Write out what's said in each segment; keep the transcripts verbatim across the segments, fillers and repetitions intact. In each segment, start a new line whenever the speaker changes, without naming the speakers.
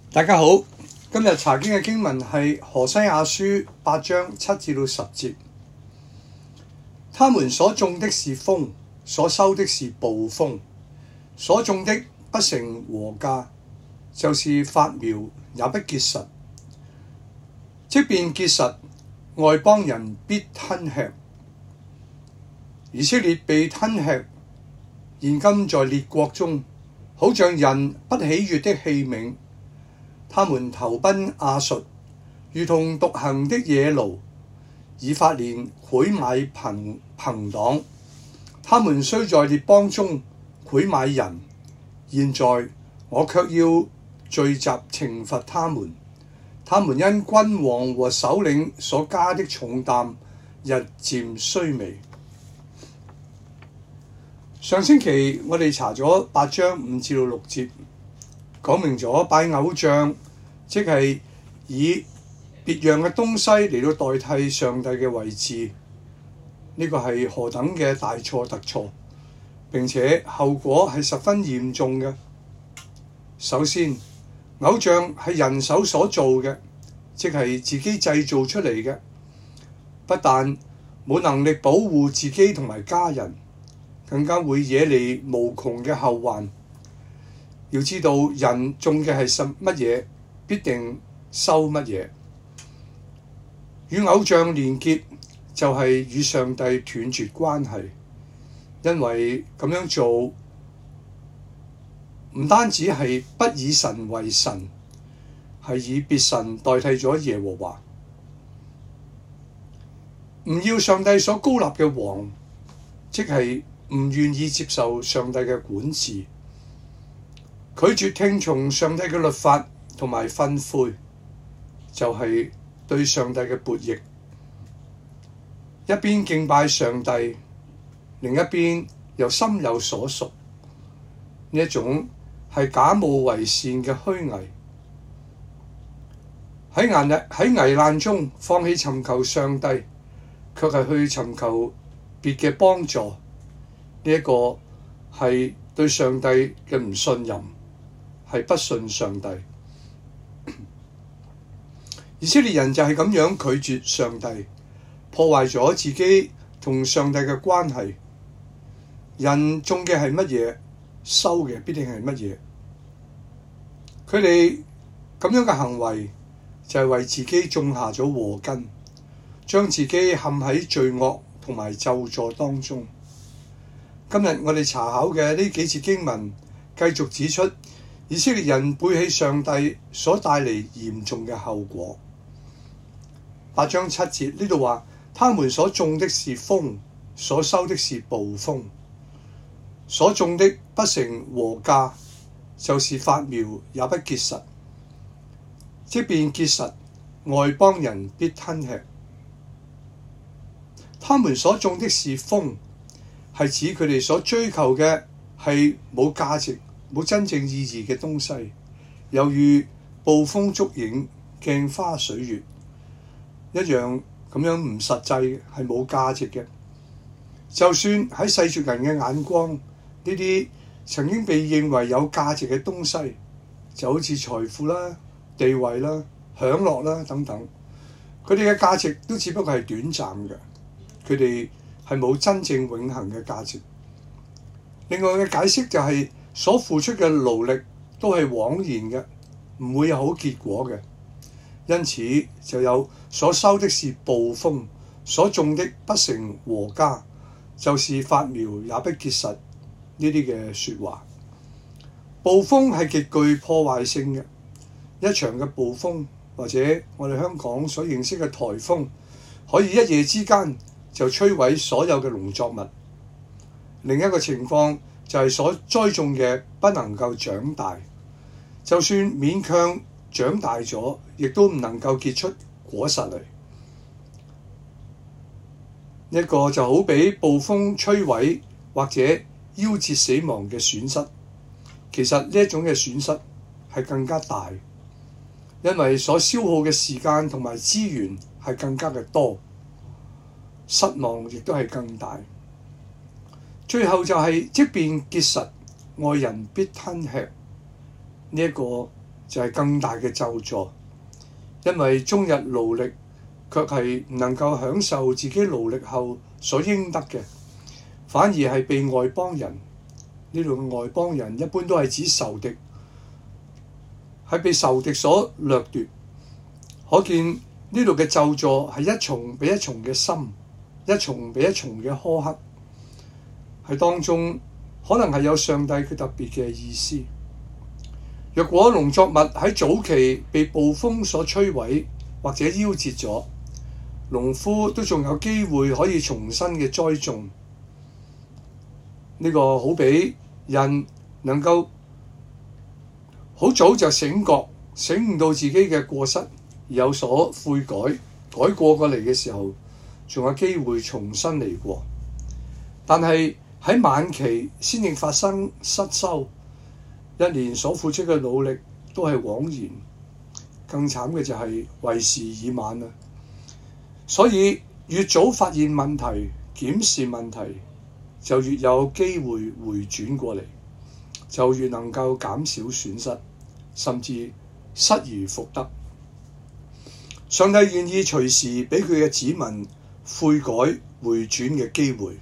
大家好，今日查經嘅經文係何西阿書八章七至到十節。他們所種的是風，所收的是暴風；所種的不成禾稼，就是發苗也不結實。即便結實，外邦人必吞吃。以色列被吞吃，現今在列國中，好像人不喜悅的器皿。他們投奔亞述，如同獨行的野驢；以法蓮賄買朋朋黨。他們雖在列邦中賄買人，現在我卻要聚集懲罰他們。他們因君王和首領所加的重擔，日漸衰微。上星期我哋查咗八章五至到六節，講明咗拜偶像，即係以別樣嘅東西嚟到代替上帝嘅位置，呢、這個係何等嘅大錯特錯，並且後果係十分嚴重嘅。首先，偶像係人手所做嘅，即係自己製造出嚟嘅，不但冇能力保護自己同埋家人，更加會惹嚟無窮嘅後患。要知道人種嘅係什乜嘢，必定收乜嘢。與偶像連結就係與上帝斷絕關係，因為咁樣做唔單止係不以神為神，係以別神代替咗耶和華。唔要上帝所高立嘅王，即係唔願意接受上帝嘅管治，拒絕聽從上帝嘅律法同埋訓誨，就係、是、對上帝嘅悖逆。一邊敬拜上帝，另一邊又心有所屬，呢一種係假冒為善嘅虛偽。喺危喺危難中放棄尋求上帝，卻係去尋求別嘅幫助，呢、這、一個係對上帝嘅唔信任，係不信上帝。以色列人就係咁樣拒絕上帝，破壞咗自己同上帝嘅關係。人種嘅係乜嘢，收嘅必定係乜嘢。佢哋咁樣嘅行為就係為自己種下咗禍根，將自己陷喺罪惡同埋咒詛當中。今日我哋查考嘅呢幾節經文，繼續指出以色列人背棄上帝所帶嚟嚴重嘅後果。八章七節呢度話，他們所種的是風，所收的是暴風；所種的不成禾稼，就是發苗也不結實。即便結實，外邦人必吞吃。他們所種的是風，係指佢哋所追求嘅係冇價值、冇真正意義嘅東西，猶如捕風捉影、鏡花水月一樣，咁樣唔實際，係冇價值嘅。就算喺世俗人嘅眼光，呢啲曾經被認為有價值嘅東西，就好似財富啦、地位啦、享樂啦等等，佢哋嘅價值都只不過係短暫嘅，佢哋係冇真正永恆嘅價值。另外嘅解釋就係、是、所付出嘅勞力都係枉然嘅，唔會有好結果嘅。因此就有所收的是暴風，所種的不成禾稼，就是發苗也不結實呢啲嘅説話。暴風係極具破壞性嘅，一場嘅暴風或者我哋香港所認識嘅颱風，可以一夜之間就摧毀所有嘅農作物。另一個情況就係所栽種嘅不能夠長大，就算勉強長大咗，亦都唔能夠結出果實嚟。一個就好比暴風摧毀或者夭折死亡嘅損失，其實呢一種嘅損失係更加大，因為所消耗嘅時間同埋資源係更加嘅多，失望亦都係更大。最後就係、是、即便結實，外人必吞吃，呢、這、一個就係更大嘅咒詛，因為終日勞力卻係唔能夠享受自己勞力後所應得嘅，反而係被外邦人，呢度嘅外邦人一般都係指仇敵，係被仇敵所掠奪。可見呢度嘅咒詛係一重比一重嘅深，一重比一重嘅苛刻，喺當中可能係有上帝佢特別嘅意思。若果農作物喺早期被暴風所摧毀或者夭折咗，農夫都仲有機會可以重新嘅栽種。呢、這個好比人能夠好早就醒覺，醒悟到自己嘅過失，有所悔改，改過過嚟嘅時候，仲有機會重新嚟過。但係喺晚期先至發生失收，一年所付出嘅努力都係枉然。更慘嘅就係為時已晚啦。所以越早發現問題、檢視問題，就越有機會回轉過嚟，就越能夠減少損失，甚至失而復得。上帝願意隨時俾佢嘅子民悔改回轉嘅機會。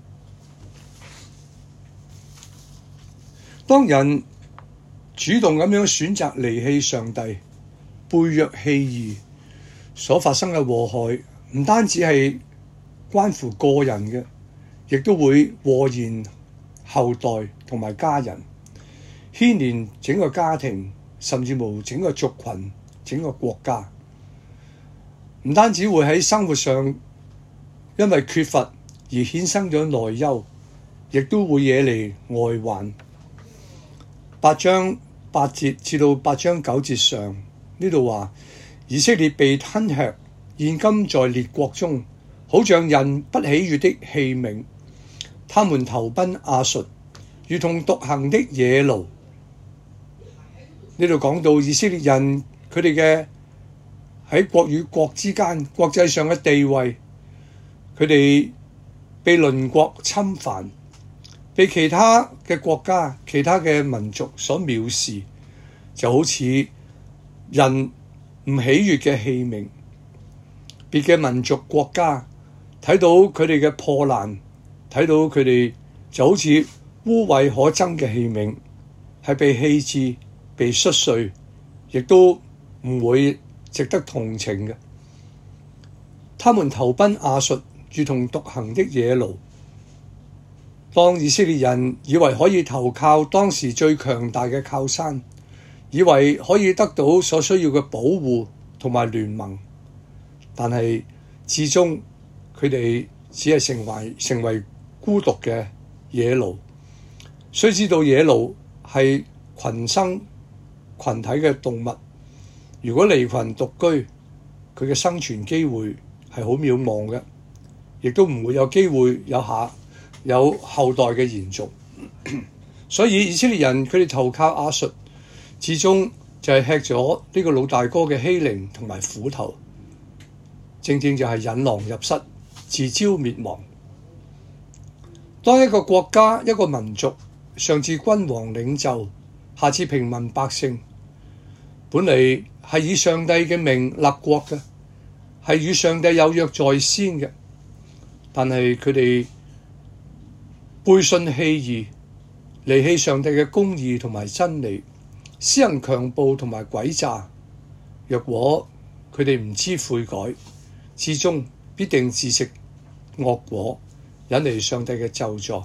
當人主動咁樣選擇離棄上帝、背約棄義，所發生嘅禍害唔單止係關乎個人嘅，亦都會禍延後代同埋家人，牽連整個家庭，甚至乎整個族群、整個國家。唔單止會喺生活上因為缺乏而衍生咗內憂，亦都會惹嚟外患。八章八節至到八章九節上呢度話，以色列被吞吃，現今在列國中，好像人不喜悅的器皿。他們投奔亞述，如同獨行的野驢。呢度講到以色列人佢哋嘅喺國與國之間國際上嘅地位，佢哋被鄰國侵犯，被其他嘅國家、其他嘅民族所藐視，就好似人唔喜悅嘅器皿。別嘅民族國家睇到佢哋嘅破爛，睇到佢哋就好似污穢可憎嘅器皿，係被棄置、被摔碎，亦都唔會值得同情嘅。他們投奔亞述，如同獨行的野驢。當以色列人以為可以投靠當時最強大嘅靠山，以為可以得到所需要嘅保護同埋聯盟，但係至終佢哋只係成為成為孤獨嘅野驢。須知道野驢係群生群體嘅動物，如果離群獨居，佢嘅生存機會係好渺茫嘅，亦都唔會有機會有下有後代嘅延續。所以以色列人佢哋投靠亞述，至終就係吃咗呢個老大哥嘅欺凌同埋苦頭，正正就係引狼入室，自招滅亡。當一個國家、一個民族，上至君王領袖，下至平民百姓，本嚟係以上帝嘅名立國嘅，係與上帝有約在先嘅，但係佢哋背信棄義，離棄上帝嘅公義同埋真理，施行強暴同埋詭詐。若果佢哋唔知悔改，至終必定自食惡果，引嚟上帝嘅咒詛。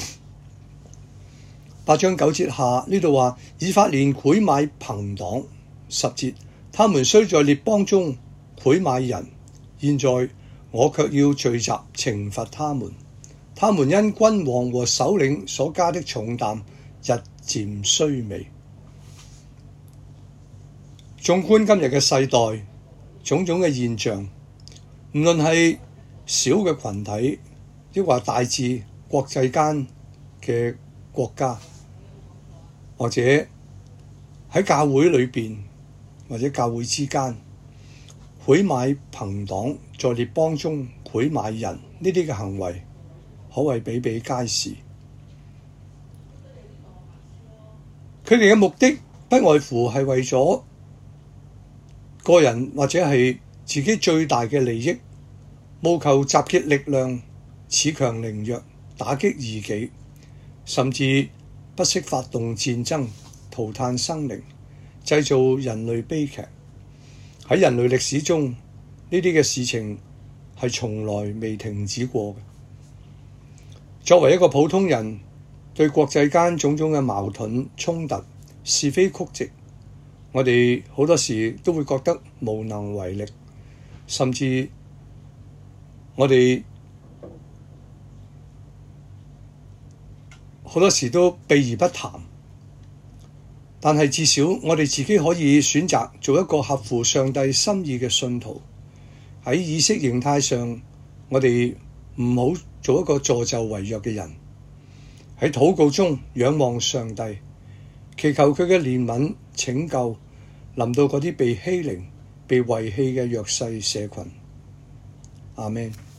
八章九節下呢度話，以法蓮賄買朋黨。十節，他們雖在列邦中賄買人，現在我卻要聚集懲罰他們。他們因君王和首領所加的重擔，日漸衰微。縱觀今日嘅世代，種種嘅現象，唔論係小嘅群體，抑或大至國際間嘅國家，或者喺教會裏邊，或者教會之間，賄買朋黨，在列邦中賄買人，呢啲嘅行為可謂比比皆是。佢哋嘅目的不外乎係為咗個人或者係自己最大嘅利益，務求集結力量，恃強凌弱，打擊異己，甚至不惜發動戰爭，塗炭生靈，製造人類悲劇。喺人類歷史中，呢啲嘅事情係從來未停止過嘅。作為一個普通人，對國際間種種嘅矛盾衝突、是非曲直，我哋好多時都會覺得無能為力，甚至我哋好多時都避而不談。但係至少我哋自己可以選擇做一個合乎上帝心意嘅信徒。喺意識形態上，我哋唔好做一個助紂為虐嘅人。喺禱告中仰望上帝，祈求佢嘅憐憫拯救臨到嗰啲被欺凌、被遺棄嘅弱勢社群。阿們。